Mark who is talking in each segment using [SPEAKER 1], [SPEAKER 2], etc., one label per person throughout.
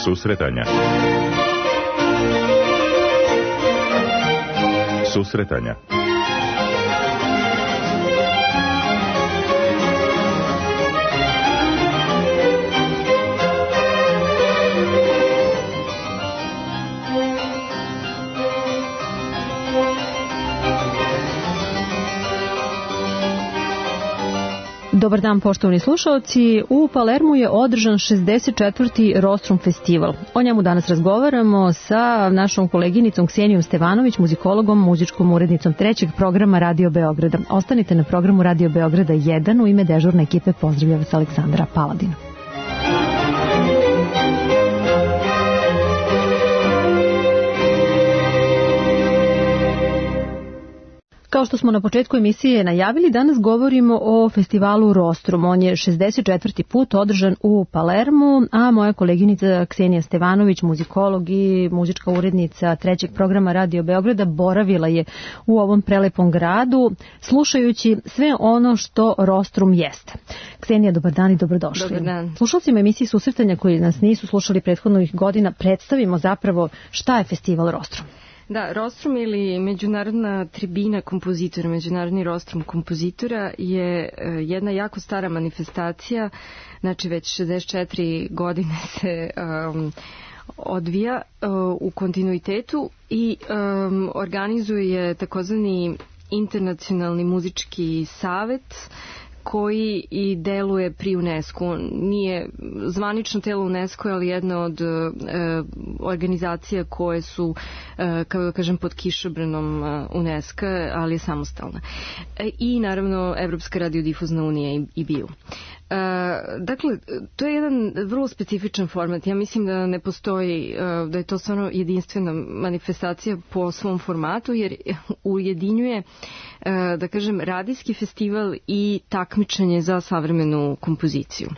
[SPEAKER 1] Susretanja. Susretanja.
[SPEAKER 2] Dobar dan, poštovani slušalci. U Palermu je održan 64. Rostrum festival. O njemu danas razgovaramo sa našom koleginicom Ksenijom Stevanović, muzikologom, muzičkom urednicom trećeg programa Radio Beograda. Ostanite na programu Radio Beograda 1. U ime dežurne ekipe pozdravlja vas Aleksandra Paladina. Kao što smo na početku emisije najavili, danas govorimo o festivalu Rostrum. On je 64. put održan u Palermu, a moja koleginica Ksenija Stevanović, muzikolog i muzička urednica trećeg programa Radio Beograda, boravila je u ovom prelepom gradu, slušajući sve ono što Rostrum jeste. Ksenija, dobar dan i dobrodošli.
[SPEAKER 3] Dobar dan.
[SPEAKER 2] Slušalcima emisiji Susretanja koji nas nisu slušali prethodnih godina, predstavimo zapravo šta je festival Rostrum.
[SPEAKER 3] Da, Rostrum ili Međunarodna tribina kompozitora, Međunarodni Rostrum kompozitora je jedna jako stara manifestacija, znači već 64 godine se odvija u kontinuitetu i organizuje takozvani Internacionalni muzički savet koji i deluje pri UNESCO. Nije zvanično telo UNESCO, ali jedna od organizacija koje su, kako da kažem, pod kišobranom UNESCO, ali je samostalna. I naravno Evropska radiodifuzna unija i BIU. Dakle, to je jedan vrlo specifičan format. Ja mislim da ne postoji, da je to stvarno jedinstvena manifestacija po svom formatu, jer ujedinjuje, da kažem, radijski festival i takmičenje za savremenu kompoziciju.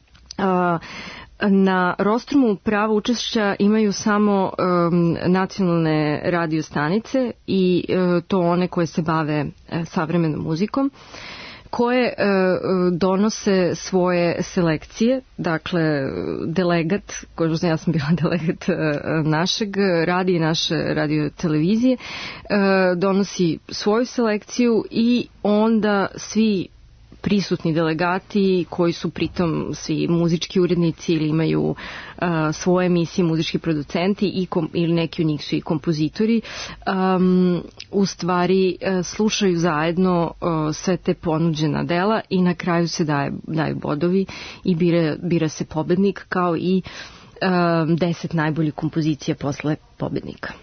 [SPEAKER 3] Na Rostrumu pravo učešća imaju samo nacionalne radio stanice i to one koje se bave savremenom muzikom, koje donose svoje selekcije, dakle delegat, ja sam bila delegat našeg radija i naše radio televizije, donosi svoju selekciju i onda svi prisutni delegati koji su pritom svi muzički urednici ili imaju svoje emisije, muzički producenti ili neki od njih su i kompozitori, u stvari slušaju zajedno sve te ponuđena dela i na kraju se daju bodovi i bira se pobednik, kao i 10 najboljih kompozicija posle pobednika.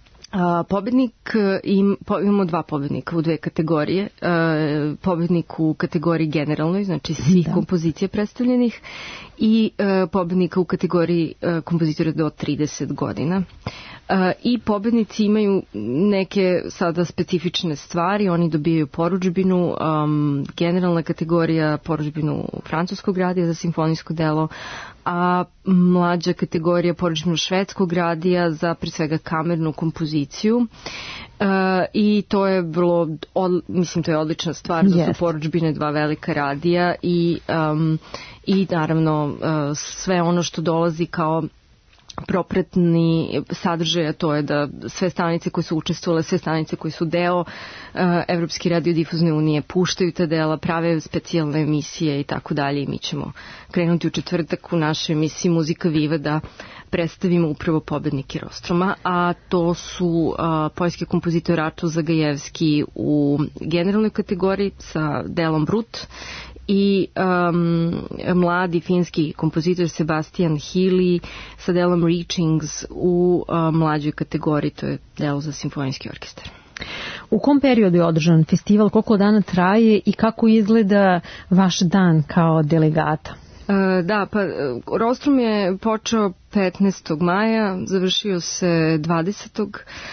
[SPEAKER 3] Imamo dva pobednika u dve kategorije. Pobednik u kategoriji generalnoj, znači svih kompozicija predstavljenih, i pobednika u kategoriji kompozitora do 30 godina. I pobednici imaju neke sada specifične stvari, oni dobijaju porudžbinu, generalna kategorija porudžbinu francuskog radija za simfonijsko delo, a mlađa kategorija porudžbinu švedskog radija za pre svega kamernu kompoziciju. I to je to je odlična stvar da su porudžbine dva velika radija i naravno sve ono što dolazi kao propratni sadržaj, a to je da sve stanice koje su učestvovale, sve stanice koje su deo Evropske radiodifuzne unije puštaju ta dela, prave specijalne emisije i tako dalje, i mi ćemo krenuti u četvrtak u našoj emisiji Muzika Viva da predstavimo upravo pobednike Rostruma, a to su poljski kompozitor Artur Zagajevski u generalnoj kategoriji sa delom Brut i mladi finski kompozitor Sebastian Hili sa delom Reachings u mlađoj kategoriji, to je delo za simfonijski orkestar.
[SPEAKER 2] U kom periodu je održan festival, koliko dana traje i kako izgleda vaš dan kao delegata?
[SPEAKER 3] Da, pa Rostrum je počeo 15. maja, završio se 20.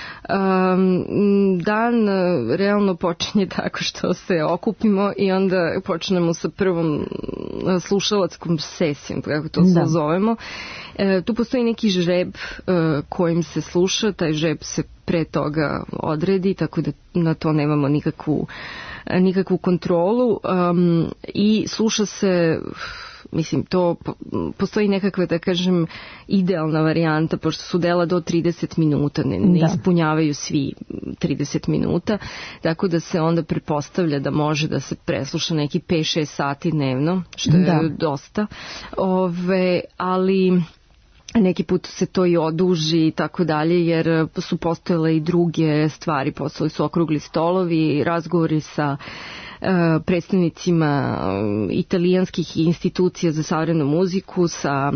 [SPEAKER 3] Dan realno počinje tako što se okupimo i onda počnemo sa prvom slušalačkom sesijom, kako to zovemo. Tu postoji neki žreb kojim se sluša, taj žreb se pre toga odredi, tako da na to nemamo nikakvu kontrolu i sluša se Mislim, to postoji nekakva, da kažem, idealna varijanta, pošto su dela do 30 minuta, ne ispunjavaju svi 30 minuta, tako da se onda pretpostavlja da može da se presluša neki 5-6 sati dnevno, što je dosta. Ali neki put se to i oduži i tako dalje, jer su postojale i druge stvari, postojali su okrugli stolovi, razgovori sa predstavnicima italijanskih institucija za savremenu muziku, sa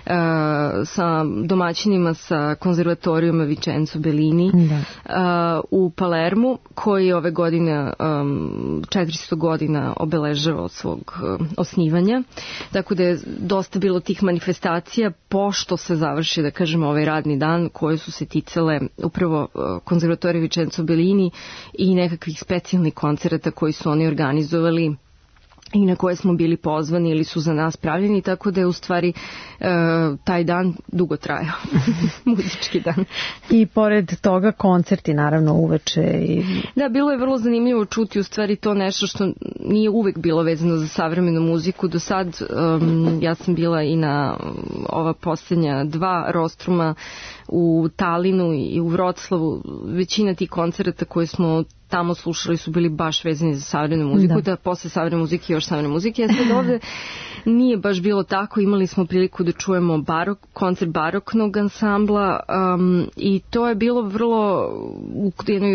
[SPEAKER 3] domaćinima sa konzervatorijuma Vincenzo Bellini u Palermu, koji ove godine 400 godina obeležava od svog osnivanja. Tako da je dosta bilo tih manifestacija pošto se završi, da kažemo, ovaj radni dan, koje su se ticale upravo konzervatorije Vincenzo Bellini i nekakvih specijalnih koncerata koji su oni organizovali i na koje smo bili pozvani ili su za nas pravljeni, tako da je u stvari taj dan dugo trajao, muzički dan.
[SPEAKER 2] I pored toga koncerti naravno uveče.
[SPEAKER 3] Da, bilo je vrlo zanimljivo čuti u stvari to nešto što nije uvek bilo vezano za savremenu muziku. Do sad ja sam bila i na ova posljednja 2 rostruma u Talinu i u Vroclavu. Većina tih koncerata koje smo tamo slušali su bili baš vezani za savremenu muziku, da posle savremene muzike još savremene muzike. Ja sad ovde nije baš bilo tako, imali smo priliku da čujemo koncert baroknog ansambla i to je bilo vrlo u jednoj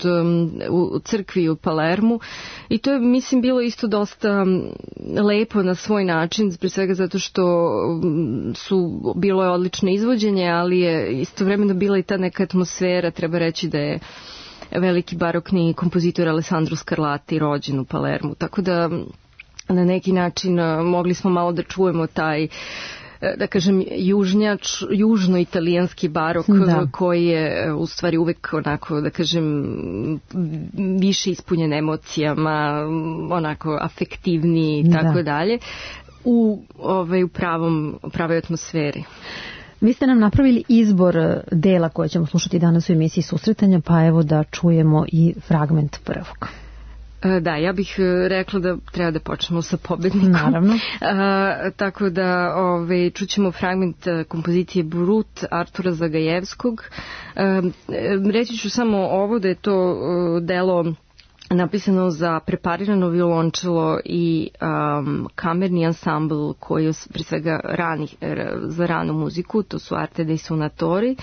[SPEAKER 3] u crkvi u Palermu i to je, mislim, bilo isto dosta lepo na svoj način, pre svega zato što bilo je odlično izvođenje, ali je istovremeno bila i ta neka atmosfera. Treba reći da je veliki barokni kompozitor Alessandro Scarlatti rođen u Palermu, tako da na neki način mogli smo malo da čujemo taj, da kažem, južno-italijanski barok koji je u stvari uvek onako, da kažem, više ispunjen emocijama, onako afektivniji i tako dalje, u pravoj atmosferi.
[SPEAKER 2] Vi ste nam napravili izbor dela koje ćemo slušati danas u emisiji Susretanja, pa evo da čujemo i fragment prvog.
[SPEAKER 3] Da, ja bih rekla da treba da počnemo sa pobednikom.
[SPEAKER 2] Naravno.
[SPEAKER 3] Tako da čućemo fragment kompozicije Brut Artura Zagajevskog. Reći ću samo ovo da je to delo napisano za preparirano violončelo i kamerni ansambl koji je pre svega za ranu muziku, to su Arte dei Suonatori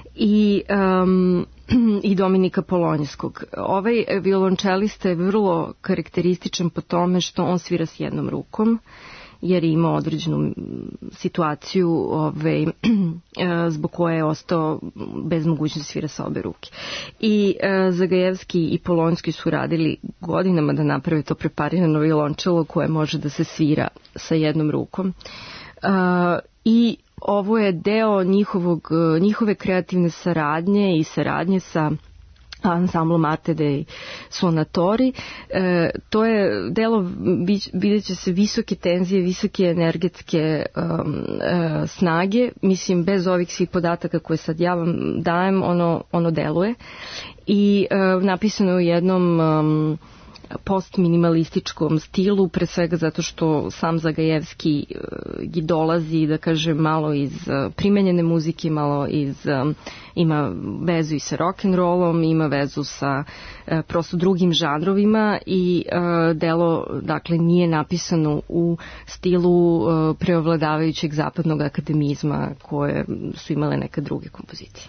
[SPEAKER 3] i Dominika Polonjskog. Ovaj violončelista je vrlo karakterističan po tome što on svira s jednom rukom, jer je imao određenu situaciju zbog koje je ostao bez mogućnosti svira sa obe ruke. I Zagajevski i Polonjski su radili godinama da naprave to preparirano violončelo koje može da se svira sa jednom rukom. I ovo je deo njihove kreativne saradnje i saradnje sa ansamblom Arte dei Suonatori. To je delo, vidjet će se visoke tenzije, visoke energetske snage. Mislim, bez ovih svih podataka koje sad ja vam dajem, ono deluje. I napisano je u jednom postminimalističkom stilu, pre svega zato što sam Zagajevski dolazi, da kažem, malo iz primenjene muzike, malo ima vezu i sa rock'n'rollom, ima vezu sa prosto drugim žanrovima i delo, dakle, nije napisano u stilu preovladavajućeg zapadnog akademizma koje su imale neke druge kompozicije.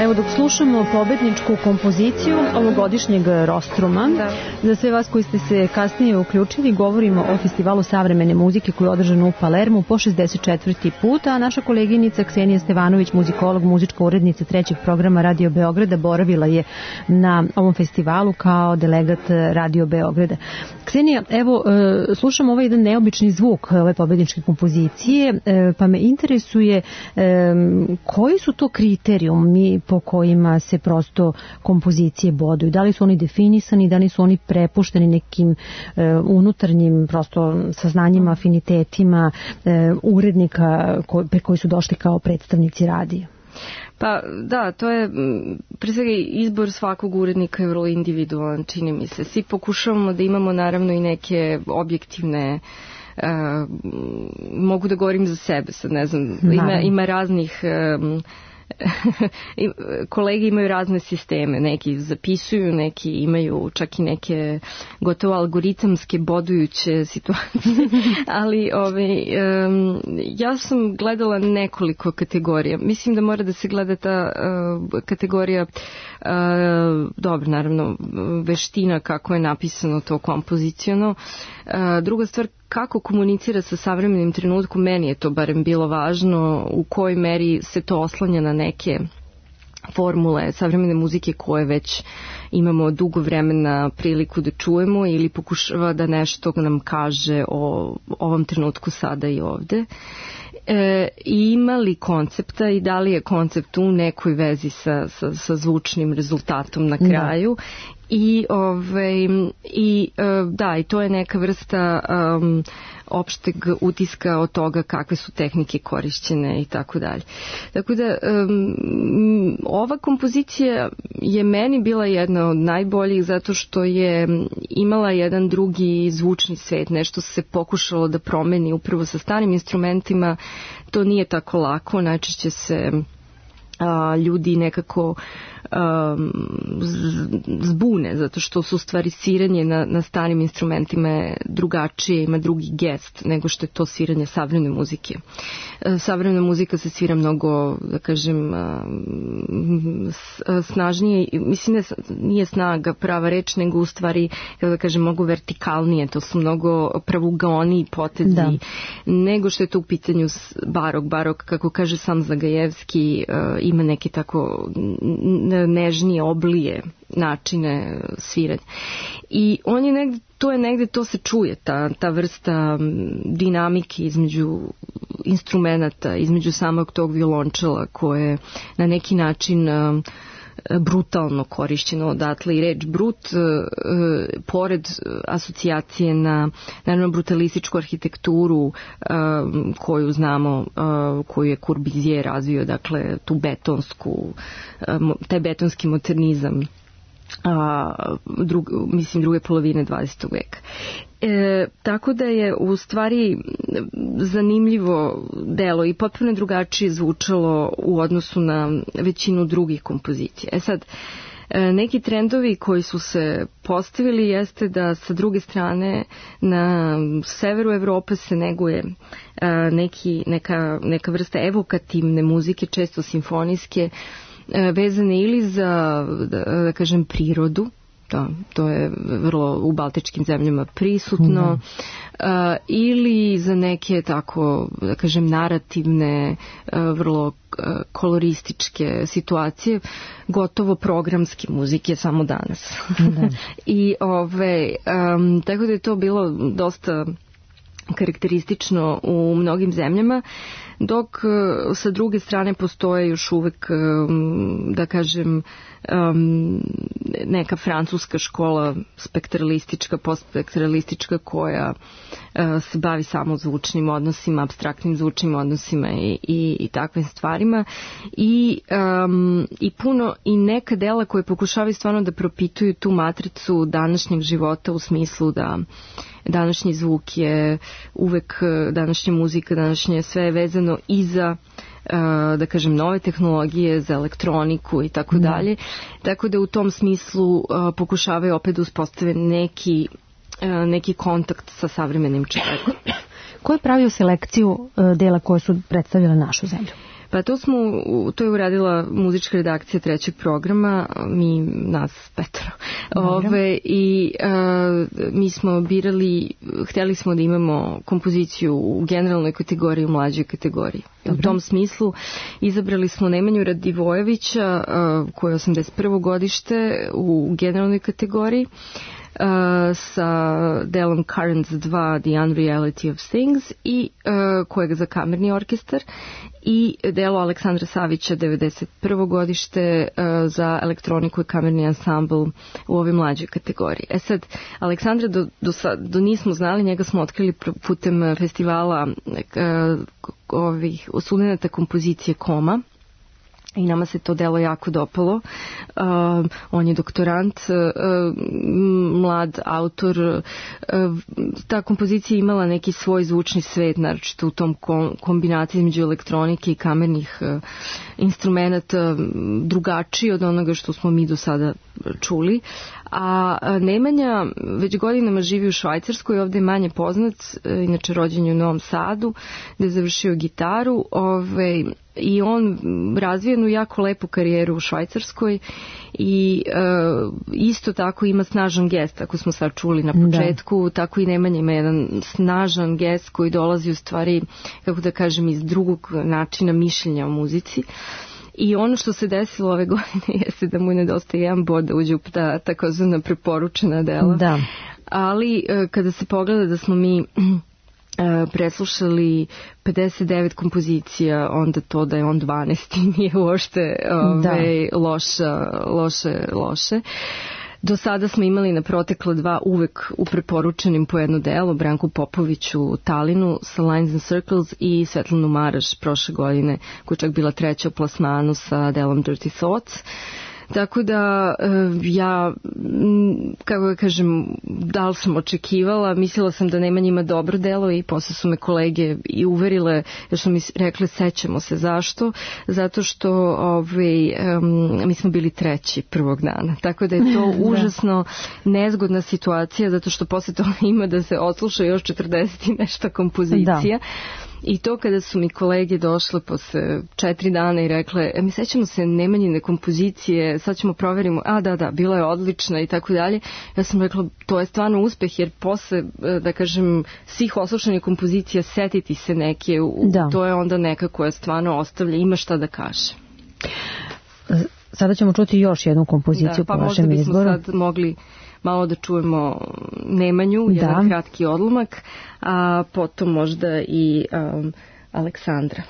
[SPEAKER 2] Evo dok slušamo pobedničku kompoziciju ovogodišnjeg Rostruma, za sve vas koji ste se kasnije uključili, govorimo o Festivalu savremene muzike koji je održan u Palermu po 64. put, a naša koleginica Ksenija Stevanović, muzikolog, muzička urednica trećeg programa Radio Beograda, boravila je na ovom festivalu kao delegat Radio Beograda. Ksenija, evo, slušam ovaj jedan neobični zvuk ove pobedničke kompozicije, pa me interesuje koji su to kriterijumi po kojima se prosto kompozicije boduju? Da li su oni definisani, da li su oni prepušteni nekim unutarnjim prosto saznanjima, afinitetima urednika koji su došli kao predstavnici radija?
[SPEAKER 3] Pa da, to je pre svega izbor svakog urednika je vrlo individualan, čini mi se. Svi pokušavamo da imamo naravno i neke objektivne mogu da govorim za sebe, sad ne znam, ima raznih kolege imaju razne sisteme, neki zapisuju, neki imaju čak i neke gotovo algoritamske bodujuće situacije, ali ja sam gledala nekoliko kategorija. Mislim da mora da se gleda ta kategorija dobro, naravno veština kako je napisano to kompoziciono. Druga stvar, kako komunicira sa savremenim trenutkom, meni je to barem bilo važno, u kojoj meri se to oslanja na neke formule savremene muzike koje već imamo dugo vremena priliku da čujemo ili pokušava da nešto nam kaže o ovom trenutku sada i ovde. Ima li koncepta i da li je koncept u nekoj vezi sa zvučnim rezultatom na kraju. I to je neka vrsta opšteg utiska od toga kakve su tehnike korišćene i tako dalje. Tako da ova kompozicija je meni bila jedna od najboljih zato što je imala jedan drugi zvučni svet, nešto se pokušalo da promeni upravo sa starim instrumentima. To nije tako lako, najčešće se ljudi nekako zbune, zato što su stvari sviranje na starim instrumentima je drugačije, ima drugi gest nego što je to sviranje savremene muzike. Savremena muzika se svira mnogo, da kažem, snažnije, mislim nije snaga prava reč, nego u stvari, da kažem, mnogo vertikalnije, to su mnogo pravougaoni potezi, nego što je to u pitanju barok, kako kaže sam Zagajevski, ima neke tako nežnije, oblije načine sviranja. I on je negde, to se čuje, ta vrsta dinamike između instrumenta, između samog tog violončela koje na neki način brutalno korišćeno, odatle i reč brut, pored asocijacije na naravno brutalističku arhitekturu koju znamo, koju je Corbusier razvio, dakle tu taj betonski modernizam druge polovine 20. veka. Tako da je u stvari zanimljivo delo i potpuno drugačije zvučalo u odnosu na većinu drugih kompozicija. Sad, neki trendovi koji su se postavili jeste da sa druge strane na severu Evrope se neguje neka vrsta evokativne muzike, često simfonijske, vezane ili za, da kažem, prirodu. To je vrlo u baltičkim zemljama prisutno, ili za neke tako, da kažem, narativne, vrlo kolorističke situacije, gotovo programske muzike samo danas. I tako da je to bilo dosta karakteristično u mnogim zemljama, dok sa druge strane postoje još uvek, da kažem, neka francuska škola spektralistička, postspektralistička, koja se bavi samo zvučnim odnosima, apstraktnim zvučnim odnosima i takvim stvarima, i puno i neka dela koje pokušavaju stvarno da propituju tu matricu današnjeg života, u smislu da današnji zvuk je uvek, današnja muzika, današnje sve je vezano i za, da kažem, nove tehnologije, za elektroniku i tako dalje. Tako da u tom smislu pokušavaju opet da uspostave neki kontakt sa savremenim čovekom.
[SPEAKER 2] Ko je pravio selekciju dela koje su predstavljale našu zemlju?
[SPEAKER 3] Pa to je uradila muzička redakcija trećeg programa, nas 5. I mi smo hteli smo da imamo kompoziciju u generalnoj kategoriji, u mlađoj kategoriji. U tom smislu izabrali smo Nemanju Radivojevića, koji je 81. godište u generalnoj kategoriji, sa delom Currents 2, The Unreality of Things, i kojeg za kamerni orkestar, i delo Aleksandra Savića, 91. godište, za elektroniku i kamerni ansambl u ovoj mlađoj kategoriji. Sad, Aleksandra do nismo znali, njega smo otkrili putem festivala studenata kompozicije Koma, i nama se to delo jako dopalo. On je doktorant, mlad autor. Ta kompozicija imala neki svoj zvučni svet, naročito u tom kombinaciji između elektronike i kamernih instrumenta, drugačiji od onoga što smo mi do sada čuli. A Nemanja već godinama živi u Švajcarskoj, ovde je manje poznat, inače rođen je u Novom Sadu, gde je završio gitaru, i on razvija jednu jako lepu karijeru u Švajcarskoj i isto tako ima snažan gest, ako smo sad čuli na početku, tako i Nemanja ima jedan snažan gest koji dolazi u stvari, kako da kažem, iz drugog načina mišljenja o muzici. I ono što se desilo ove godine jeste da mu nedostaje jedan bod da uđe u ta takozvana preporučena dela. Da. Ali kada se pogleda da smo mi preslušali 59 kompozicija, onda to da je on 12. nije uopšte loše. Do sada smo imali na protekla 2 uvek u preporučenim po jedno delo, Branku Popoviću u Talinu sa Lines and Circles i Svetlanu Maraš prošle godine, koja je čak bila 3. u plasmanu sa delom Dirty Thoughts. Tako da ja, kako da kažem, da li sam očekivala, mislila sam da Nemanja ima dobro delo i posle su me kolege i uverile, jer su mi rekli sećamo se zašto, zato što mi smo bili 3. prvog dana, tako da je to užasno nezgodna situacija, zato što posle toga ima da se odsluša još 40 i nešto kompozicija. I to kada su mi kolege došle posle 4 dana i rekle, mi sećamo se Nemanjine kompozicije, sad ćemo proverimo, da, bila je odlična i tako dalje. Ja sam rekla, to je stvarno uspeh, jer posle, da kažem, svih oslušanih kompozicija setiti se neke, to je onda neka koja stvarno ostavlja, ima šta da kaže.
[SPEAKER 2] Sada ćemo čuti još jednu kompoziciju po vašem izboru.
[SPEAKER 3] Pa možda bismo sad mogli malo da čujemo Nemanju, jedan kratki odlomak, a potom možda i Aleksandra.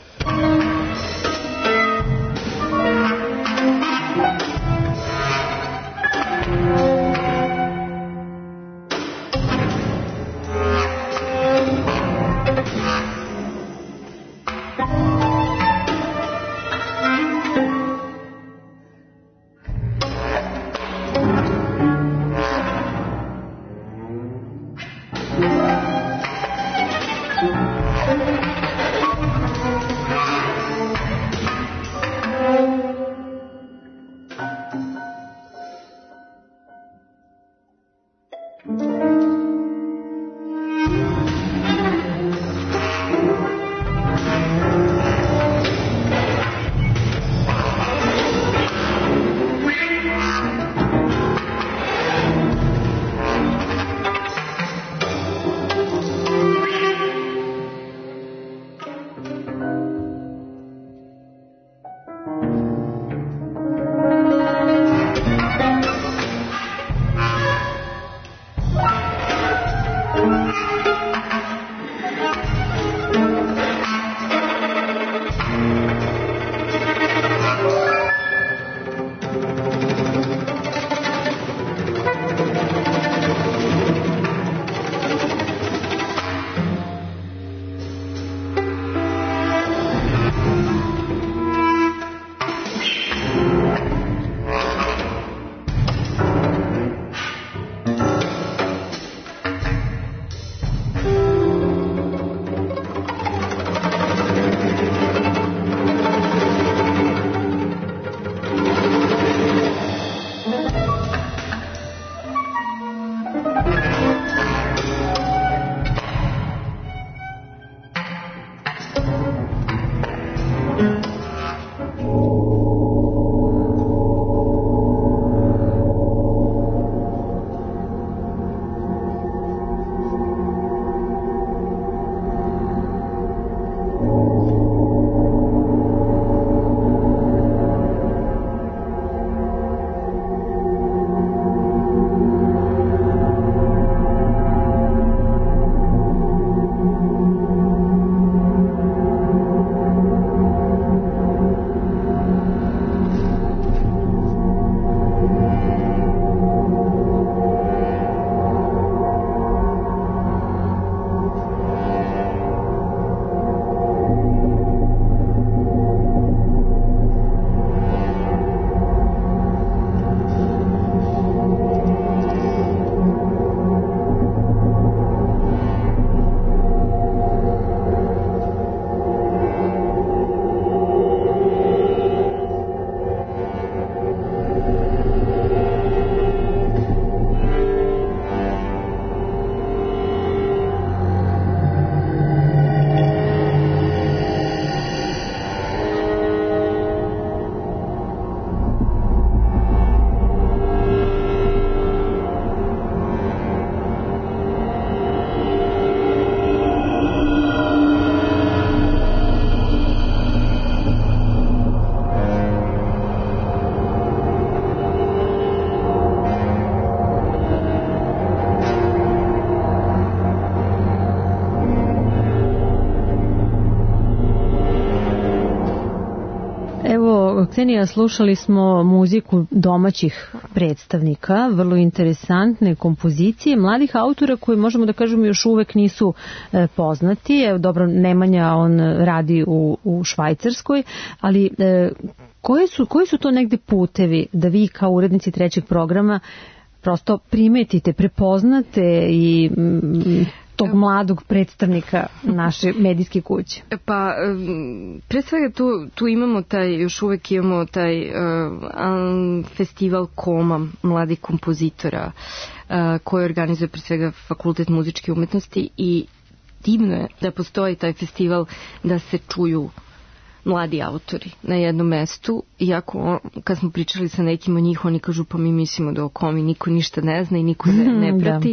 [SPEAKER 2] Ksenija, slušali smo muziku domaćih predstavnika, vrlo interesantne kompozicije, mladih autora koji možemo da kažemo još uvek nisu poznati. Evo, dobro, Nemanja, on radi u Švajcarskoj, ali koji su to negde putevi da vi kao urednici trećeg programa prosto primetite, prepoznate i tog mladog predstavnika naše medijske kuće?
[SPEAKER 3] Pa, pre svega tu imamo još uvek imamo taj festival Koma mladih kompozitora koji organizuje pre svega Fakultet muzičke umetnosti i divno je da postoji taj festival da se čuju mladi autori na jednom mestu, iako kad smo pričali sa nekim od njih, oni kažu pa mi mislimo da o Komi niko ništa ne zna i niko ne prati.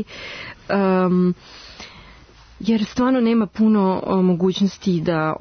[SPEAKER 3] Jer stvarno nema puno mogućnosti da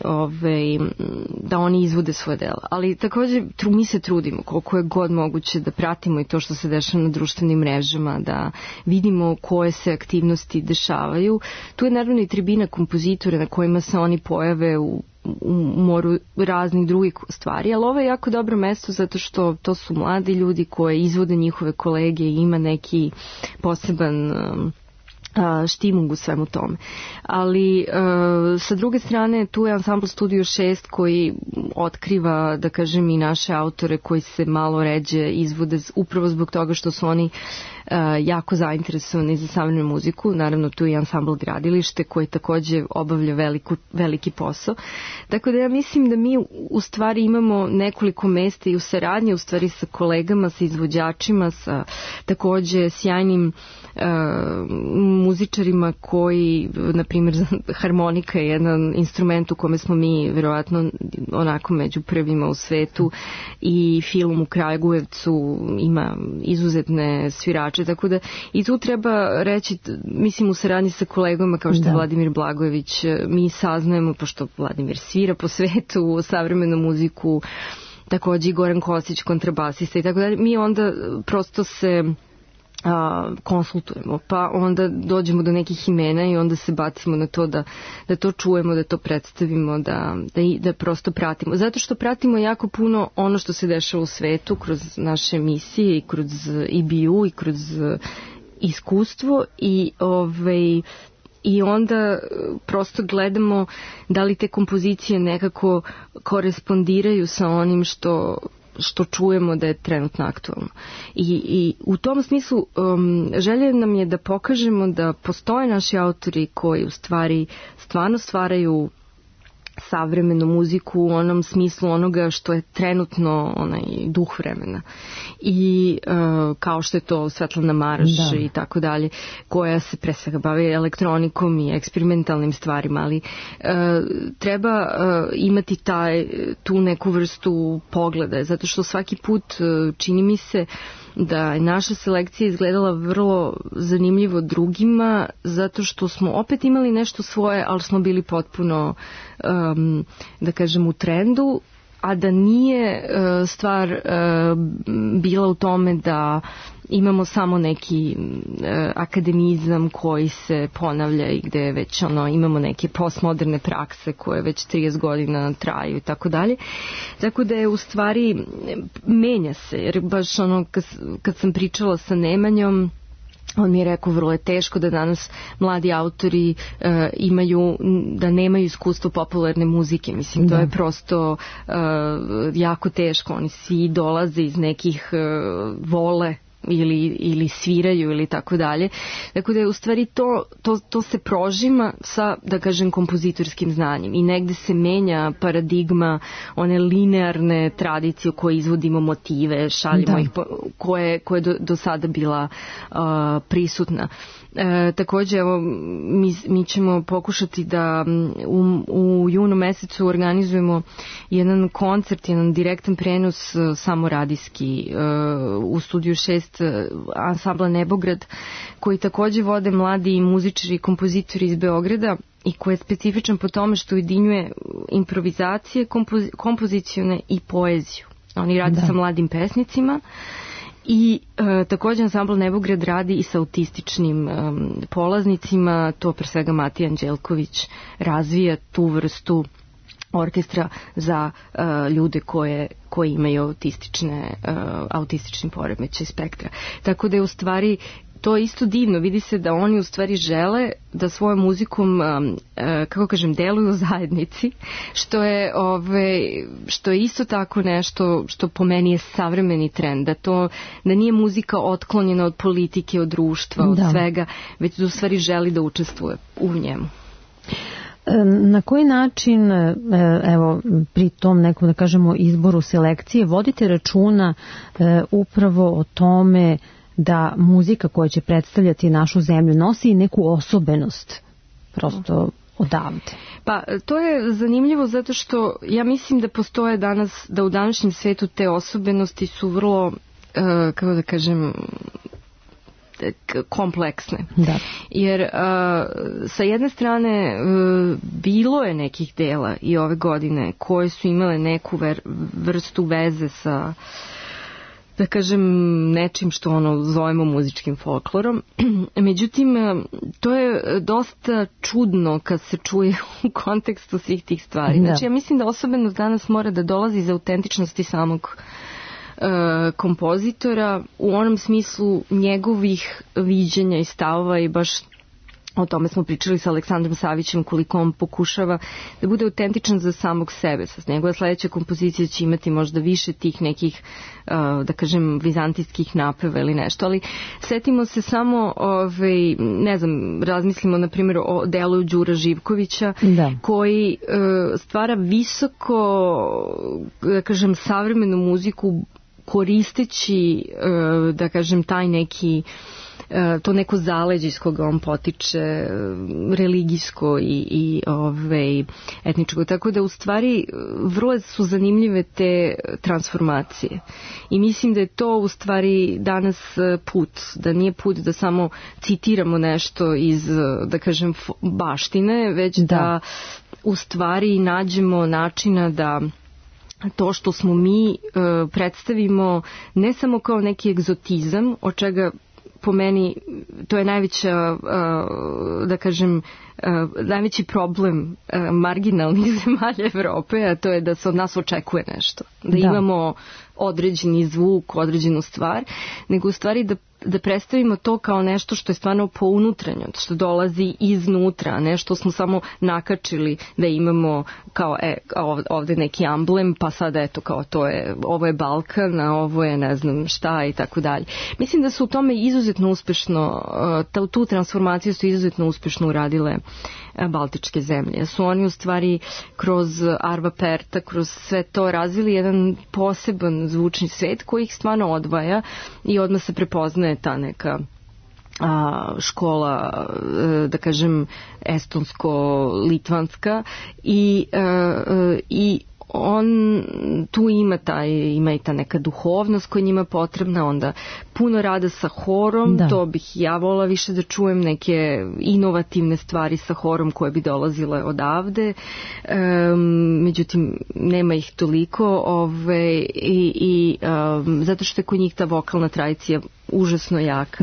[SPEAKER 3] oni izvode svoje dela. Ali takođe mi se trudimo koliko je god moguće da pratimo i to što se dešava na društvenim mrežama, da vidimo koje se aktivnosti dešavaju. Tu je naravno i tribina kompozitora na kojima se oni pojave u moru raznih drugih stvari, ali ovo je jako dobro mesto zato što to su mladi ljudi koje izvode njihove kolege i ima neki poseban štimung u svemu tome. Ali sa druge strane tu je Ansambl Studio 6 koji otkriva, da kažem, i naše autore koji se malo ređe izvode upravo zbog toga što su oni jako zainteresovani za savremenu muziku. Naravno tu je i Ansambl Gradilište koji takođe obavlja veliki posao. Tako da ja mislim da mi u stvari imamo nekoliko mesta i u saradnji u stvari sa kolegama, sa izvođačima, sa takođe sjajnim muzičarima koji, na primjer, harmonika je jedan instrument u kome smo mi verovatno onako među prvima u svetu i film u Kragujevcu ima izuzetne svirače, tako da i tu treba reći, mislim u saradnji sa kolegama kao što je Vladimir Blagojević, mi saznajemo, pošto Vladimir svira po svetu savremenu muziku, takođe i Goran Kosić, kontrabasista i tako dalje, mi onda prosto se konsultujemo, pa onda dođemo do nekih imena i onda se bacimo na to da to čujemo, da to predstavimo, da prosto pratimo. Zato što pratimo jako puno ono što se dešava u svetu kroz naše emisije i kroz EBU i kroz iskustvo i onda prosto gledamo da li te kompozicije nekako korespondiraju sa onim što čujemo da je trenutno aktualno. I u tom smislu želje nam je da pokažemo da postoje naši autori koji u stvari stvarno stvaraju savremenu muziku u onom smislu onoga što je trenutno onaj duh vremena. I kao što je to Svetlana Maraš i tako dalje, koja se pre svega bavi elektronikom i eksperimentalnim stvarima, ali treba imati tu neku vrstu pogleda, zato što svaki put čini mi se da je naša selekcija izgledala vrlo zanimljivo drugima, zato što smo opet imali nešto svoje, ali smo bili potpuno, da kažem, u trendu, a da nije stvar bila u tome da imamo samo neki akademizam koji se ponavlja i gde već imamo neke postmoderne prakse koje već 30 godina traju i tako dalje. Tako da je u stvari menja se, jer baš kad sam pričala sa Nemanjom, on mi je rekao vrlo je teško da danas mladi autori da nemaju iskustvo popularne muzike. Mislim, to je prosto jako teško. Oni svi dolaze iz nekih vole ili sviraju ili tako dalje. Tako da je u stvari to se prožima sa, da kažem, kompozitorskim znanjem i negde se menja paradigma one linearne tradicije u kojoj izvodimo motive, šaljimo ih, koje je do sada bila prisutna. Takođe, evo, mi ćemo pokušati da u junu mesecu organizujemo jedan koncert, jedan direktan prenos samoradijski u Studiju 6 Ansambla Nebograd, koji takođe vode mladi muzičari i kompozitori iz Beograda i koji je specifičan po tome što ujedinjuje improvizacije, kompozicione i poeziju. Oni rade sa mladim pesnicima. I također Ansambl Nebograd radi i sa autističnim polaznicima, to pre svega Matija Anđelković razvija tu vrstu orkestra za ljude koji imaju autistični poremećaj spektra. Tako da je u stvari to je isto divno, vidi se da oni u stvari žele da svojom muzikom, kako kažem, deluju u zajednici, što je isto tako nešto što po meni je savremeni trend, da nije muzika otklonjena od politike, od društva, od svega, već da u stvari želi da učestvuje u njemu.
[SPEAKER 2] Na koji način, evo, pri tom nekom, da kažemo, izboru selekcije, vodite računa upravo o tome da muzika koja će predstavljati našu zemlju nosi neku osobenost prosto odavde?
[SPEAKER 3] Pa to je zanimljivo zato što ja mislim da postoje danas, da u današnjem svetu te osobenosti su vrlo, kako da kažem, kompleksne.
[SPEAKER 2] Da.
[SPEAKER 3] Jer sa jedne strane bilo je nekih dela i ove godine koje su imale neku vrstu veze sa, da kažem, nečim što zovemo muzičkim folklorom. Međutim, to je dosta čudno kad se čuje u kontekstu svih tih stvari. Znači, ja mislim da osobenost danas mora da dolazi iz autentičnosti samog kompozitora u onom smislu njegovih viđenja i stavova, i baš o tome smo pričali sa Aleksandrom Savićem, koliko on pokušava da bude autentičan za samog sebe. Sa njegove sledeće kompozicije će imati možda više tih nekih, da kažem, vizantijskih napeva ili nešto, ali setimo se samo, ne znam, razmislimo na primjer o delu Đura Živkovića, koji stvara visoko, da kažem, savremenu muziku koristeći, da kažem, taj neki, to neko zaleđe iz koga on potiče, religijsko i etničko. Tako da u stvari vrlo su zanimljive te transformacije. I mislim da je to u stvari danas put, da nije put da samo citiramo nešto iz, da kažem, baštine, već da u stvari nađemo načina da to što smo mi predstavimo ne samo kao neki egzotizam, od čega po meni to je najveća, da kažem, najveći problem marginalnih zemalja Evrope, a to je da se od nas očekuje nešto. Da imamo određeni zvuk, određenu stvar, nego u stvari da predstavimo to kao nešto što je stvarno pounutrašnje, što dolazi iznutra, a ne što smo samo nakačili da imamo kao ovde neki amblem, pa sada eto kao ovo je Balkan, a ovo je ne znam šta i tako dalje. Mislim da su u tome izuzetno uspešno, tu transformaciju su izuzetno uspešno uradile baltičke zemlje. Su oni u stvari kroz Arva Perta, kroz sve to razvili jedan poseban zvučni svet koji ih stvarno odvaja i odmah se prepoznaje ta neka škola, da kažem, estonsko-litvanska i on tu ima i ta neka duhovnost koja njima potrebna, onda puno rada sa horom, to bih ja volila više da čujem, neke inovativne stvari sa horom koje bi dolazile odavde, međutim nema ih toliko, zato što je kod njih ta vokalna tradicija užasno jaka.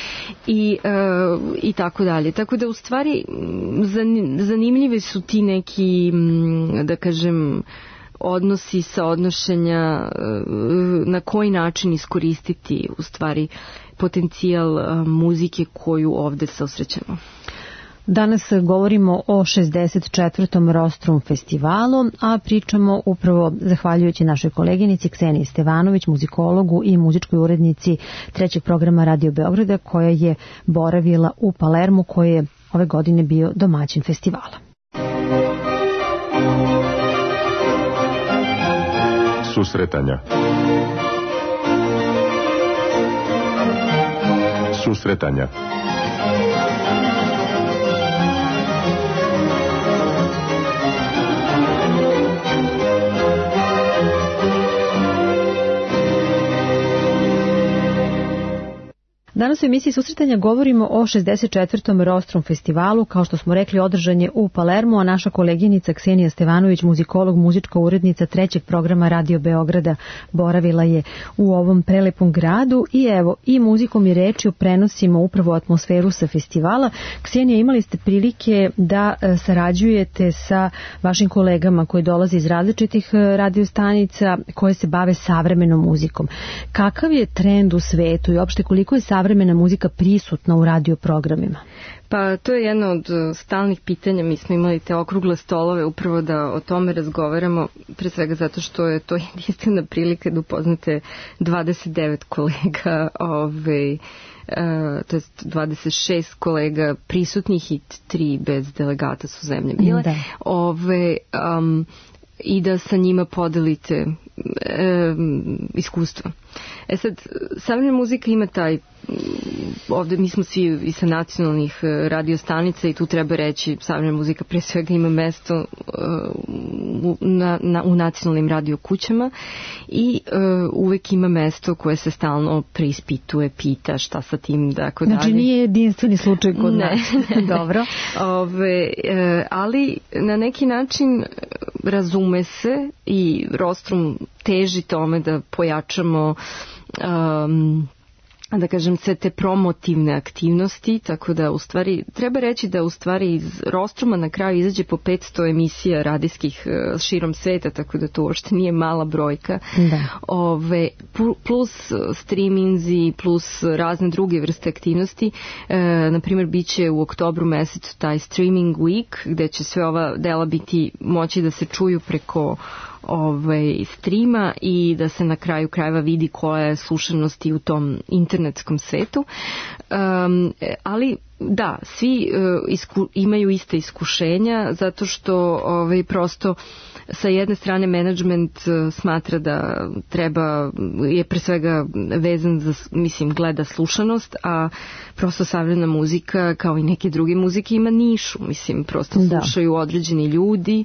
[SPEAKER 3] I tako dalje. Tako da u stvari zanimljivi su ti neki, da kažem, odnosi sa odnošenja, na koji način iskoristiti u stvari potencijal muzike koju ovde susrećemo.
[SPEAKER 2] Danas govorimo o 64. Rostrum festivalu, a pričamo upravo zahvaljujući našoj koleginici Kseniji Stevanović, muzikologu i muzičkoj urednici trećeg programa Radio Beograda, koja je boravila u Palermu, koji je ove godine bio domaćin festivala.
[SPEAKER 1] Susretanja. Susretanja.
[SPEAKER 2] Danas u emisiji Susretanja govorimo o 64. Rostrum festivalu, kao što smo rekli održan je u Palermu, a naša koleginica Ksenija Stevanović, muzikolog, muzička urednica 3. programa Radio Beograda, boravila je u ovom prelepom gradu i evo, i muzikom i rečju prenosimo upravo atmosferu sa festivala. Ksenija, imali ste prilike da sarađujete sa vašim kolegama koji dolaze iz različitih radiostanica koje se bave savremenom muzikom. Kakav je trend u svetu i opšte koliko je savremena muzika prisutna u radioprogramima?
[SPEAKER 3] Pa to je jedno od stalnih pitanja. Mi smo imali te okrugle stolove upravo da o tome razgovaramo, pre svega zato što je to jedinstvena prilika da upoznate 29 kolega, to je 26 kolega prisutnih i 3 bez delegata su zemlje bile. Da. I da sa njima podelite iskustva. Sad, savremena muzika ima taj, ovde mi smo svi i sa nacionalnih radiostanica i tu treba reći, savremena muzika pre svega ima mesto u nacionalnim radio kućama i uvek ima mesto koje se stalno preispituje, pita šta sa tim, tako dalje.
[SPEAKER 2] Znači nije jedinstveni slučaj kod nas. Dobro.
[SPEAKER 3] Ali na neki način razume se i Rostrum teži tome da pojačamo da kažem sve te promotivne aktivnosti, tako da u stvari treba reći da u stvari iz Rostruma na kraju izađe po 500 emisija radijskih širom sveta, tako da to uopšte nije mala brojka. Da. Plus streaminzi, plus razne druge vrste aktivnosti. Na primjer, bit će u oktobru mesecu taj streaming week, gde će sve ova dela biti moći da se čuju preko streama i da se na kraju krajeva vidi koja je slušanost i u tom internetskom svetu. Ali da, svi imaju iste iskušenja zato što prosto sa jedne strane menadžment smatra da je pre svega vezan za, gleda slušanost, a prosto savremena muzika kao i neke druge muzike ima nišu, prosto slušaju određeni ljudi.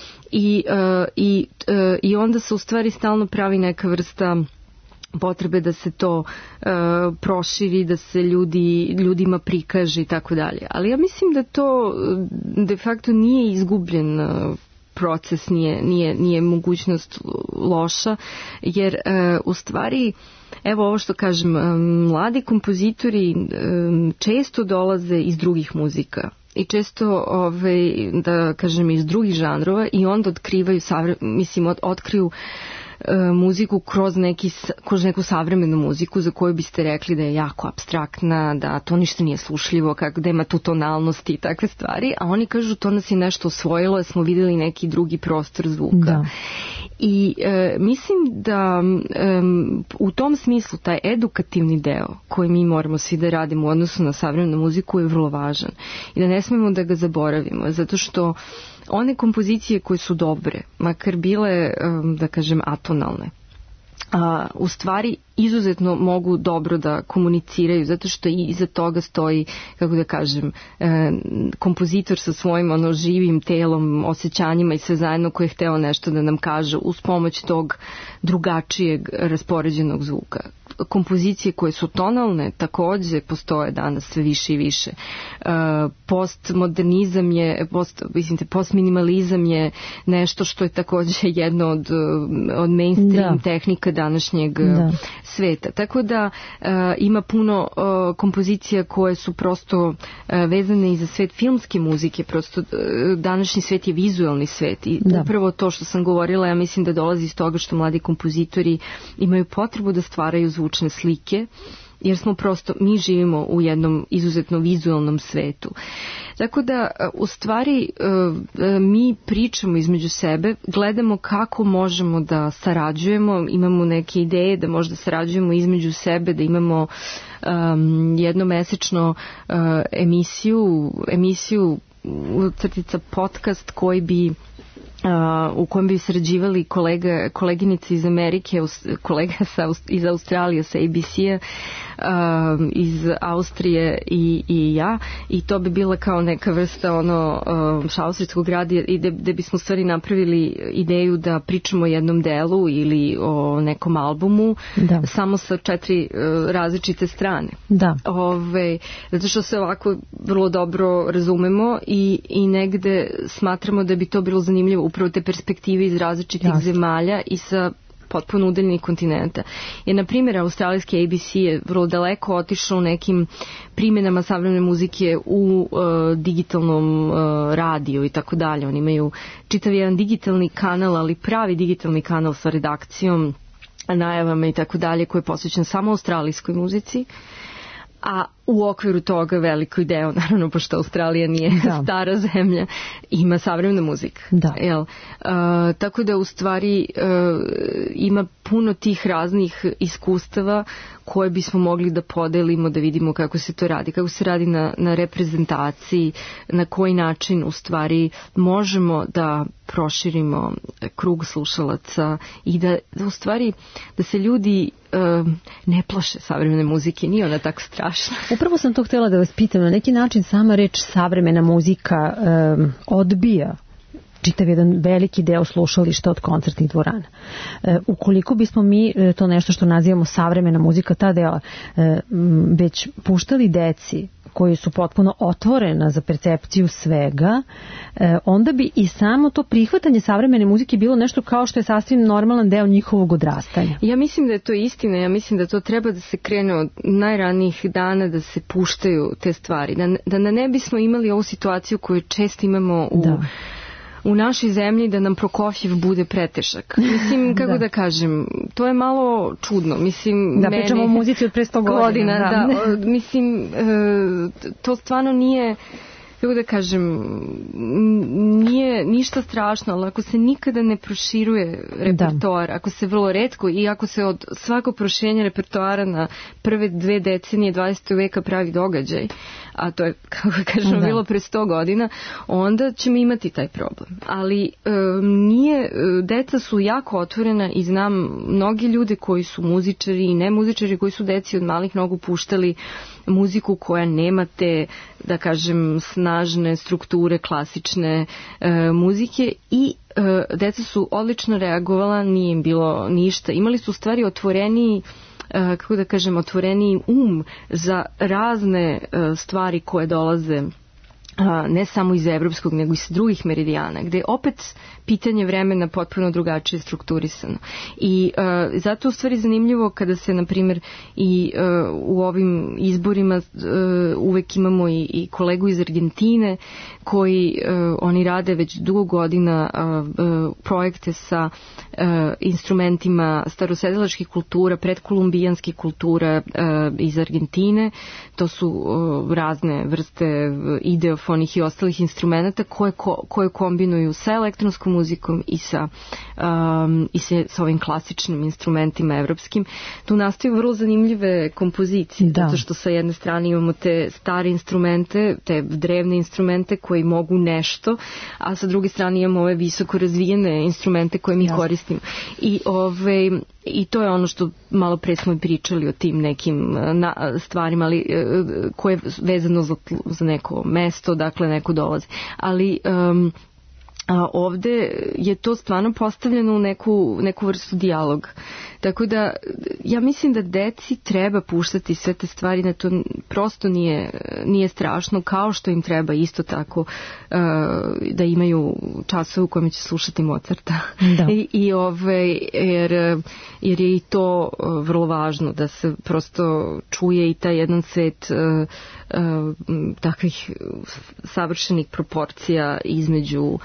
[SPEAKER 3] I onda se u stvari stalno pravi neka vrsta potrebe da se to proširi, da se ljudima prikaže i tako dalje. Ali ja mislim da to de facto nije izgubljen proces, nije mogućnost loša, jer u stvari evo ovo što kažem, mladi kompozitori često dolaze iz drugih muzika i često da kažem iz drugih žanrova i onda otkrivaju otkriju muziku kroz neku savremenu muziku za koju biste rekli da je jako apstraktna, da to ništa nije slušljivo, da ima tu tonalnosti i takve stvari, a oni kažu to nas je nešto osvojilo, da smo videli neki drugi prostor zvuka. Da. I mislim da u tom smislu taj edukativni deo koji mi moramo svi da radimo u odnosu na savremenu muziku je vrlo važan i da ne smemo da ga zaboravimo, zato što one kompozicije koje su dobre, makar bile, da kažem, atonalne, u stvari izuzetno mogu dobro da komuniciraju, zato što iza toga stoji, kako da kažem, kompozitor sa svojim živim telom, osjećanjima i sve zajedno koji je hteo nešto da nam kaže uz pomoć tog drugačijeg raspoređenog zvuka. Kompozicije koje su tonalne takođe postoje danas sve više i više. Postmodernizam je, postminimalizam je nešto što je takođe jedno od mainstream tehnika današnjeg sveta. Tako da ima puno kompozicija koje su prosto vezane i za svet filmske muzike, prosto današnji svet je vizualni svet i upravo to što sam govorila, ja mislim da dolazi iz toga što mladi kompozitori imaju potrebu da stvaraju zvučne slike, jer mi živimo u jednom izuzetno vizualnom svetu. Tako da, u stvari, mi pričamo između sebe, gledamo kako možemo da sarađujemo, imamo neke ideje da možda sarađujemo između sebe, da imamo jednomesečno emisiju crtica podcast koji bi u kojem bi sarađivali koleginice iz Amerike, kolega iz Australije sa ABC-a, iz Austrije i ja, i to bi bila kao neka vrsta šaustrijskog rada gde bismo stvari napravili ideju da pričamo o jednom delu ili o nekom albumu, samo sa 4 različite strane. Zato što se ovako vrlo dobro razumemo i negde smatramo da bi to bilo zanimljivo upravo te perspektive iz različitih zemalja i sa potpuno udaljenih kontinenta. Jer, na primjer, australijski ABC je vrlo daleko otišao u nekim primjenama savremene muzike u digitalnom radiju i tako dalje. Oni imaju čitav jedan digitalni kanal, ali pravi digitalni kanal sa redakcijom, najavama i tako dalje, koji je posvećen samo australijskoj muzici. A u okviru toga veliko deo, naravno, pošto Australija nije stara zemlja, ima savremena muzika. Tako da u stvari ima puno tih raznih iskustava koje bismo mogli da podelimo, da vidimo kako se to radi, kako se radi na reprezentaciji, na koji način u stvari možemo da proširimo krug slušalaca i da u stvari da se ljudi ne plaše savremene muzike, nije ona tako strašna.
[SPEAKER 2] Upravo sam to htjela da vas pitam, na neki način sama reč savremena muzika odbija čitav jedan veliki deo slušališta od koncertnih dvorana. Ukoliko bismo mi to nešto što nazivamo savremena muzika, ta dela, već puštali deci koji su potpuno otvorena za percepciju svega, onda bi i samo to prihvatanje savremene muzike bilo nešto kao što je sasvim normalan deo njihovog odrastanja.
[SPEAKER 3] Ja mislim da je to istina, ja mislim da to treba da se krene od najranijih dana, da se puštaju te stvari, da ne bismo imali ovu situaciju koju često imamo u našoj zemlji, da nam Prokofjev bude pretešak. Mislim, kako da kažem, to je malo čudno. Mislim,
[SPEAKER 2] da pričamo o muzici od pre 100 godina.
[SPEAKER 3] Mislim, to stvarno nije, kako da kažem, nije ništa strašno, ali ako se nikada ne proširuje repertoar, ako se vrlo retko i ako se od svakog proširenja repertoara na prve 2 decenije 20. veka pravi događaj, a to je, kako kažemo, bilo pre 100 godina, onda ćemo imati taj problem. Ali deca su jako otvorena i znam mnogi ljude koji su muzičari i ne muzičari, koji su deci od malih nogu puštali muziku koja nema te, da kažem, snažne strukture klasične muzike i deca su odlično reagovala, nije im bilo ništa. Imali su u stvari otvoreniji, kako da kažem, otvoreniji za razne stvari koje dolaze ne samo iz evropskog, nego i sa drugih meridijana, gde je opet pitanje vremena potpuno drugačije strukturisano. I zato u stvari zanimljivo kada se, na primjer, i u ovim izborima uvek imamo i kolegu iz Argentine koji oni rade već dugo godina projekte sa instrumentima starosedilačkih kultura, predkolumbijanskih kultura iz Argentine. To su razne vrste ideofonih i ostalih instrumenta koje kombinuju sa elektronskom muzikom i sa ovim klasičnim instrumentima evropskim. Tu nastaju vrlo zanimljive kompozicije, zato što sa jedne strane imamo te stare instrumente, te drevne instrumente koji mogu nešto, a sa druge strane imamo ove visoko razvijene instrumente koje mi koristimo. I to je ono što malo pre smo pričali o tim nekim stvarima, ali koje je vezano za neko mesto, dakle neko dolazi. Ali ovde je to stvarno postavljeno u neku vrstu dijaloga. Tako da ja mislim da deci treba puštati sve te stvari, da to prosto nije strašno, kao što im treba isto tako da imaju časove u kojima će slušati Mozarta. Jer je i to vrlo važno da se prosto čuje i taj jedan svet takvih savršenih proporcija između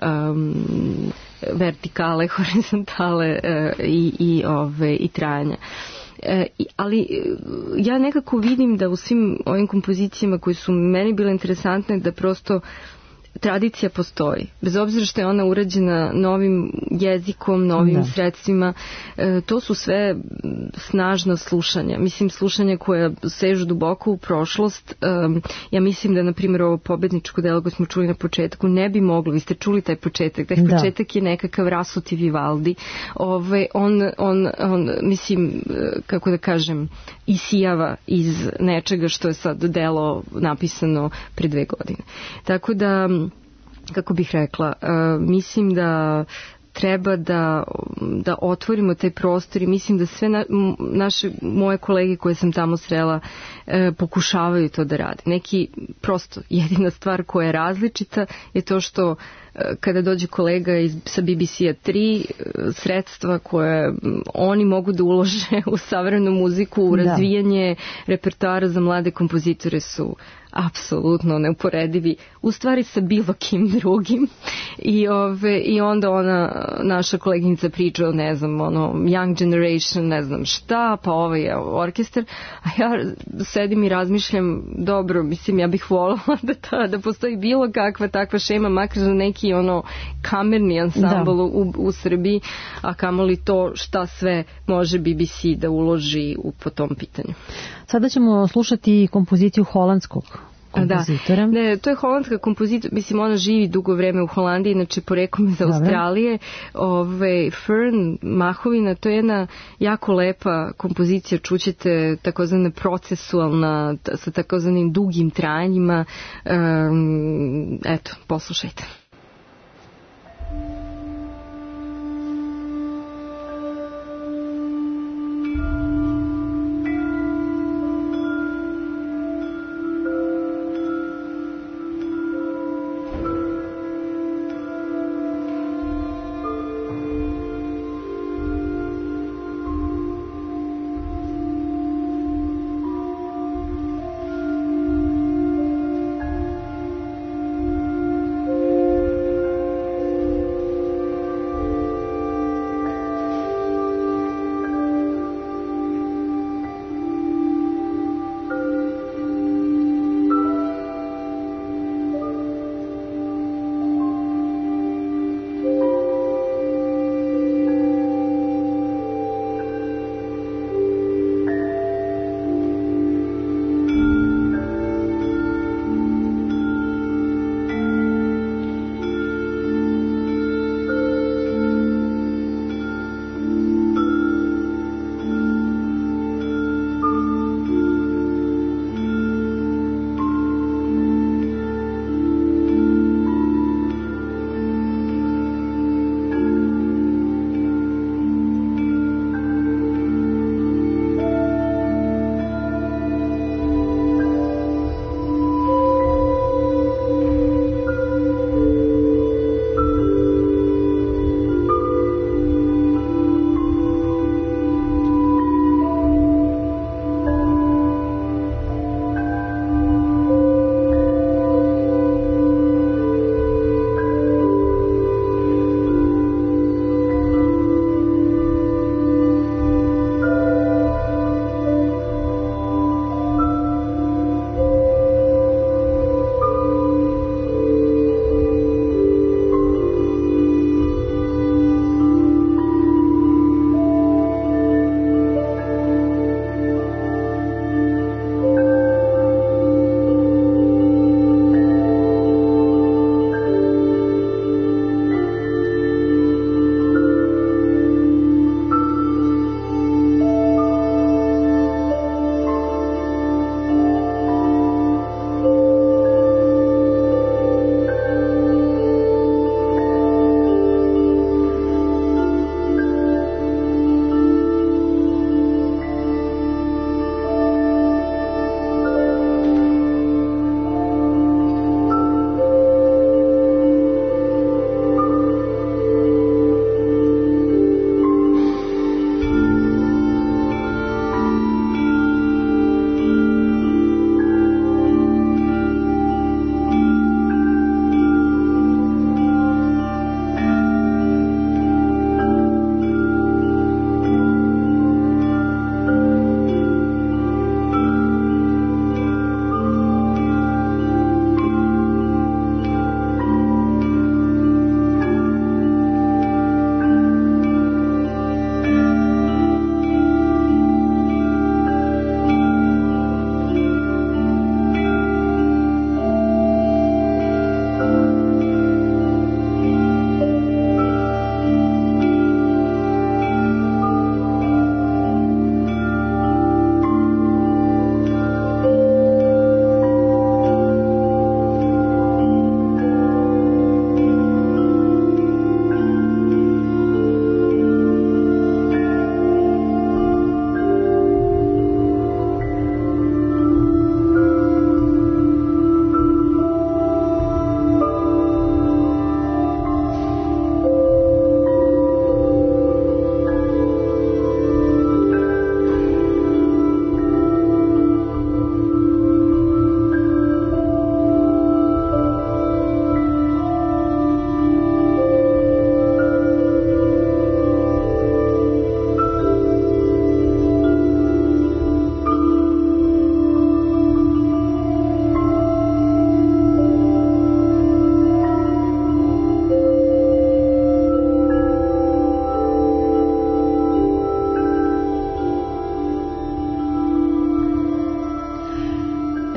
[SPEAKER 3] vertikale, horizontale i trajanja. Ali ja nekako vidim da u svim ovim kompozicijama koje su meni bile interesantne, da prosto tradicija postoji. Bez obzira što je ona urađena novim jezikom, novim sredstvima, to su sve snažna slušanja. Mislim, slušanja koja sežu duboko u prošlost. Ja mislim da, na primjer, ovo pobedničko delo koje smo čuli na početku ne bi moglo. Vi ste čuli taj početak. Taj početak je nekakav rasuti Vivaldi. On, mislim, kako da kažem, isijava iz nečega što je sad delo napisano pre 2 godine. Tako da, kako bih rekla, mislim da treba da otvorimo taj prostor i mislim da sve moje kolege koje sam tamo srela pokušavaju to da rade. Neki, prosto, jedina stvar koja je različita je to što kada dođe kolega sa BBC-a 3, sredstva koje oni mogu da ulože u savremenu muziku, u razvijanje repertoara za mlade kompozitore su apsolutno neuporedivi, u stvari sa bilo kim drugim. I onda ona, naša koleginica priča o, ne znam, Young Generation, ne znam šta, pa ovaj je orkestar, a ja sedim i razmišljam, dobro, mislim, ja bih voljela da postoji bilo kakva takva šema, makar za neki kamerni ansambl u Srbiji, a kamoli to šta sve može BBC da uloži po tom pitanju.
[SPEAKER 2] Sada ćemo slušati kompoziciju holandskog kompozitora.
[SPEAKER 3] Ne, to je holandska kompozitora, mislim, ona živi dugo vreme u Holandiji, inače poreklom iz Australije. Fern, Mahovina, to je jedna jako lepa kompozicija, čućete, takozvana procesualna, sa takozvanim dugim trajanjima. Eto, poslušajte.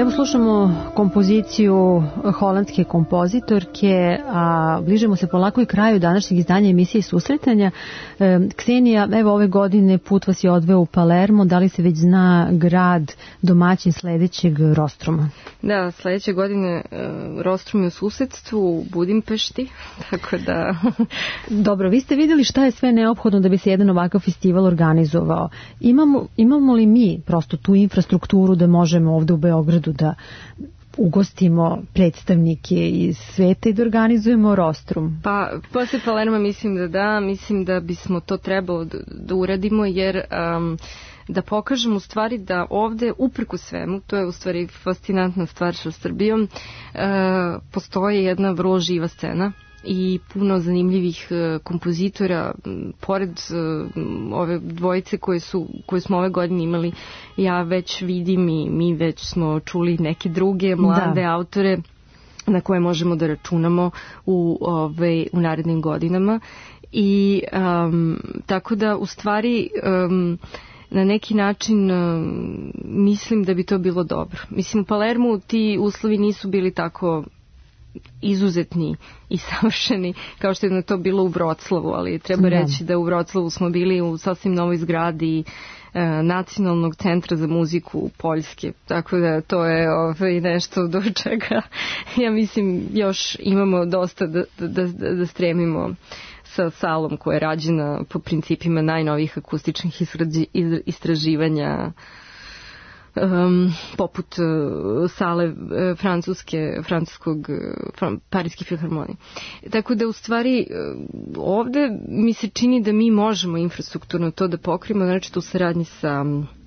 [SPEAKER 2] Evo slušamo kompoziciju holandske kompozitorke, a bližemo se polako i kraju današnjeg izdanja emisije Susretanja. Ksenija, evo ove godine put vas je odveo u Palermo, da li se već zna grad domaćin sledećeg Rostruma?
[SPEAKER 3] Da, sledeće godine Rostrum je u susedstvu u Budimpešti, tako da...
[SPEAKER 2] Dobro, vi ste vidjeli šta je sve neophodno da bi se jedan ovakav festival organizovao. Imamo li mi prosto tu infrastrukturu da možemo ovde u Beogradu da ugostimo predstavnike iz sveta i da organizujemo Rostrum?
[SPEAKER 3] Pa, posle Palerma mislim da bismo to trebalo da uradimo, jer da kažemo u stvari da ovde, upreko svemu, to je u stvari fascinantna stvar sa Srbijom, postoji jedna vrlo živa scena i puno zanimljivih kompozitora, pored ove dvojice koje smo ove godine imali, ja već vidim i mi već smo čuli neke druge mlade autore na koje možemo da računamo u narednim godinama. I tako da u stvari na neki način mislim da bi to bilo dobro. Mislim, u Palermu ti uslovi nisu bili tako izuzetni i savršeni kao što je to bilo u Vroclavu, ali treba reći da u Vroclavu smo bili u sasvim novoj zgradi Nacionalnog centra za muziku Poljske, tako da to je nešto do čega ja mislim još imamo dosta da stremimo sa salom koja je rađena po principima najnovijih akustičnih istraživanja, poput sale Parijske filharmonije. Tako da u stvari ovde mi se čini da mi možemo infrastrukturno to da pokrijemo, znači u saradnji sa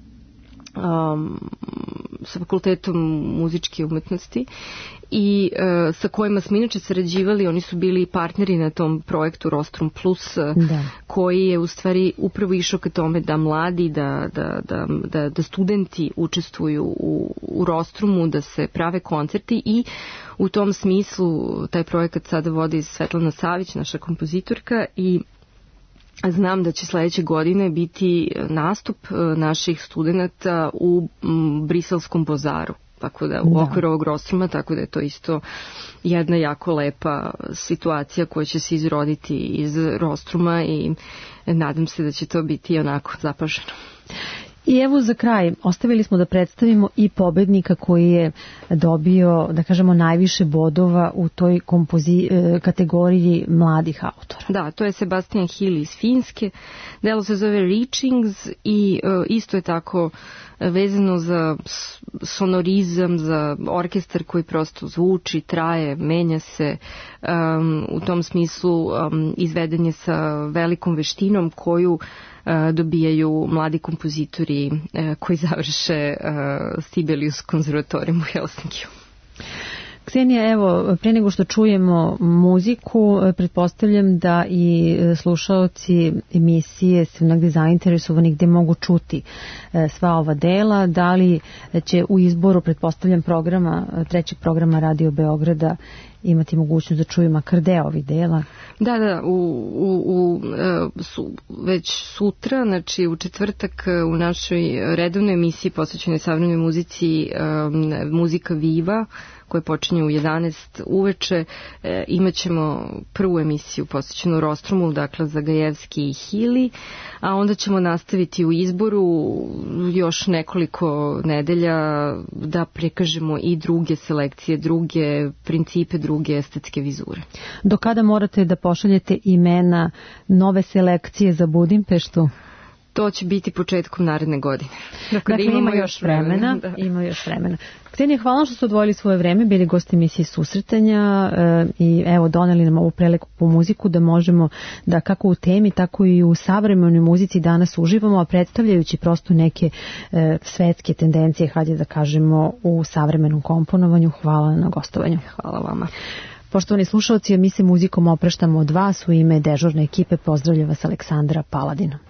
[SPEAKER 3] fakultetom muzičke umetnosti i sa kojima smo inače sarađivali. Oni su bili partneri na tom projektu Rostrum Plus, koji je u stvari upravo išao ka tome da mladi, da studenti učestvuju u Rostrumu, da se prave koncerti, i u tom smislu taj projekat sada vodi Svetlana Savić, naša kompozitorka, i znam da će sledeće godine biti nastup naših studenata u Briselskom Bozaru, tako da u okviru ovog Rostruma, tako da je to isto jedna jako lepa situacija koja će se izroditi iz Rostruma i nadam se da će to biti onako zapaženo.
[SPEAKER 2] I evo za kraj, ostavili smo da predstavimo i pobednika koji je dobio, da kažemo, najviše bodova u toj kategoriji mladih autora.
[SPEAKER 3] Da, to je Sebastian Hill iz Finske, delo se zove Reachings i isto je tako vezano za sonorizam, za orkestar koji prosto zvuči, traje, menja se, u tom smislu izveden je sa velikom veštinom koju dobijaju mladi kompozitori koji završe Sibelius konzervatorijum u Helsinkiju.
[SPEAKER 2] Ksenija, evo, pre nego što čujemo muziku, pretpostavljam da i slušaoci emisije su negde zainteresovani gde mogu čuti sva ova dela. Da li će u izboru, pretpostavljam, trećeg programa Radio Beograda imati mogućnost da čuju makar deo ovih dela?
[SPEAKER 3] Da, već sutra, znači u četvrtak u našoj redovnoj emisiji posvećenoj savremenoj muzici, Muzika Viva, koja počinje u 11 uveče, imat ćemo prvu emisiju posvećenu Rostrumu, dakle Zagajevski i Hili, a onda ćemo nastaviti u izboru još nekoliko nedelja da prikažemo i druge selekcije, druge principe, druge estetske vizure.
[SPEAKER 2] Do kada morate da pošaljete imena nove selekcije za Budimpeštu?
[SPEAKER 3] To će biti početkom naredne godine.
[SPEAKER 2] Dakle, ima još vremena. Ima još vremena. Ksenija, hvala što ste odvojili svoje vreme, bili gosti emisije Susretanja i evo doneli nam ovu prelepu muziku da možemo da kako u temi, tako i u savremenoj muzici danas uživamo, a predstavljajući prosto neke svetske tendencije, hajde da kažemo, u savremenom komponovanju. Hvala na gostovanju.
[SPEAKER 3] Hvala vama.
[SPEAKER 2] Poštovani slušalci, mi se muzikom opraštamo od vas. U ime dežurne ekipe pozdravlja vas Aleksandra Paladina.